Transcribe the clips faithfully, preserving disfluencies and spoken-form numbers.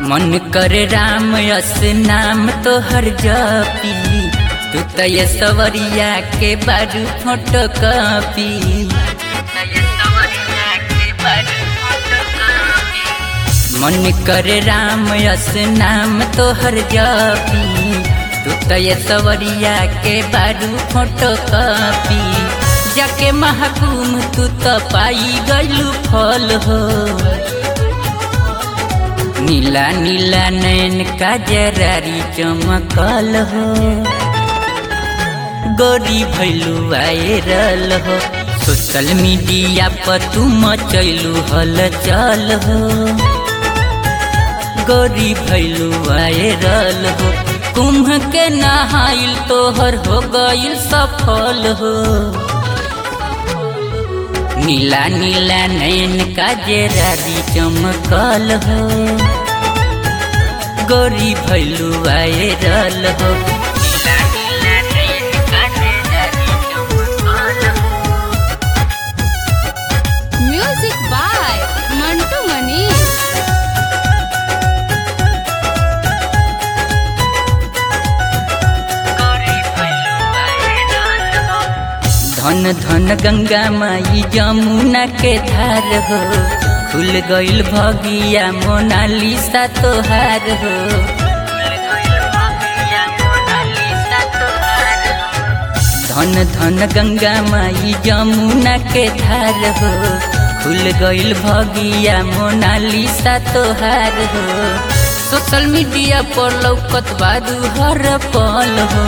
मन करे राम यस नाम तोहर जपी, तू तो ये सवरिया के बारू फोटो कॉपी। मन करे राम यस नाम तोहर जपी, तू तो ये सवरिया के बारू फोटो कॉपी। जाके महकुम तू तो पाई गलू फल हो, नीला नीला नैन का जरारी चमकल हो। गोरी भैलू वायरल हो, सोशल मीडिया पर तू मचैलू हलचल हो। गोरी भैलू वायरल हो, कुंभ के नहाइल तोहर हो गइल सफल हो। नीला नीला नैन का जरारी चमकल हो, गोरी भैलू वायरल हो। Music by Mantu Mani. धन धन गंगा माई जमुना के धार हो, खुल गइल भगिया मोनालिसा तोहार हो। धन धन गंगा माई जमुना के धार हो, खुल गइल भगिया मोनालिसा तोहार हो। सोशल मीडिया पर लौकत बारू हर पल हो,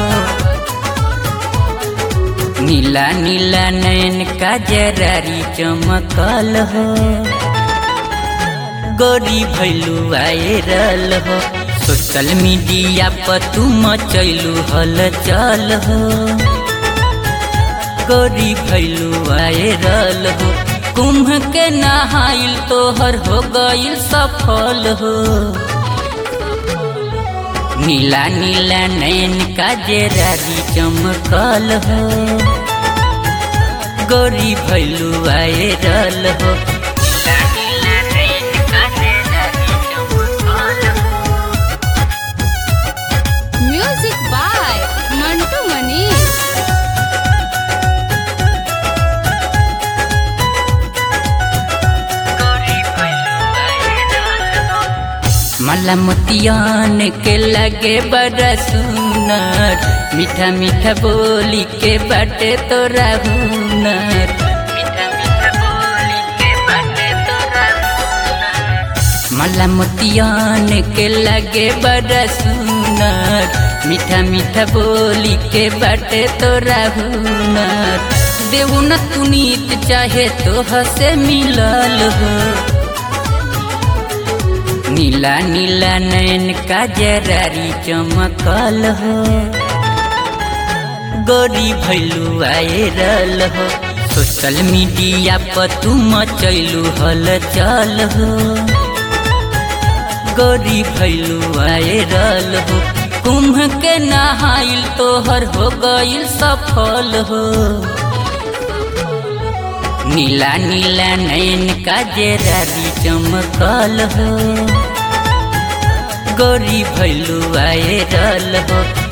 नीला नीला नैन का जरारी चमकल हो। गोरी भैलू वायरल हो, सोशल मीडिया पर तू मचैलू हलचल हो। गोरी भैलू वायरल हो, कुंभ के नहाइल तोहर हो गइल सफल हो। नीला नीला नैन का जरारी चमकल हो, गोरी भैलू वायरल हो। Music by Mantu Mani. मला मोतियान के लगे बड़ा सुनर, मीठा मीठा बोली के बाटे तोरा हुनर। मला मोतियान के लगे बड़ा सुनर, मीठा मीठा बोली के बाटे तोरा हुनर। देऊ न तुनीत चाहे तो हसे मिलल हो, नीला नीला नैन का जरारी चमकल हो। गोरी भैलू वायरल हो, सोशल मीडिया पर तू मचैलू हलचल हो। गोरी भैलू वायरल हो, कुंभ के नहाइल तोहर हो गइल सफल हो। नीला नीला नैन का जरारी चमकल हो, गोरी भैलू वायरल हो।